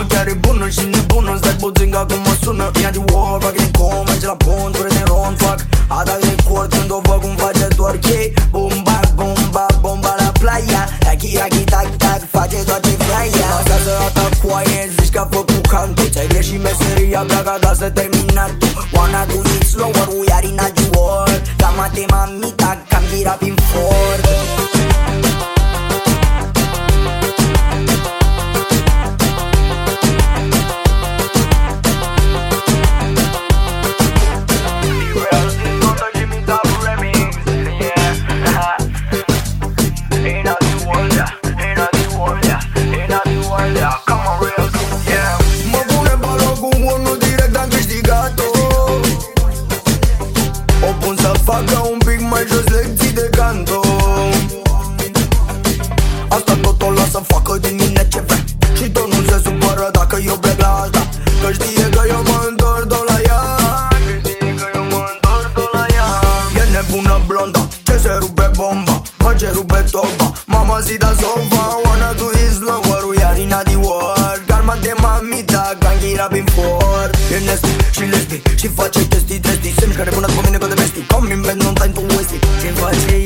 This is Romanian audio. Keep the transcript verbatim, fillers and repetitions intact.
chiar e bună și nebună. Stai puțin că acum mă sună. Ia de war, fac din com, merge la pont, fără de rond. Fac atac de cord când o văd cum face twerk. Bomba, bomba, bomba la playa. Taki, taki, tac, tac, face tot ce vrea ea. Asta să atac cu aie, zici că a făcut cantu. Ți-ai greșit meseria, pleacă acasă, terminat tu. Wanna do it slower, we are in a war. Cam ate mamita, cam gira prin for. Facă un pic mai jos lecții de canto. Asta tot o lasă facă din mine ce vrea. Și tot nu se supără dacă eu plec la asta. Că știe că eu mă întorc tot la ea. Că știe că eu mă întorc tot la ea. E nebună blonda, ce se rupe bomba. Mă ce rupe toba, mama zida sofa. Wanna do it slower, we are in a the war. Calma de mamita, ganghira prin for. E nesty și lesbi și face chestii trestii. Semni care bună-ți pe mine că de bestii. Come invent, non time to waste it. Ce face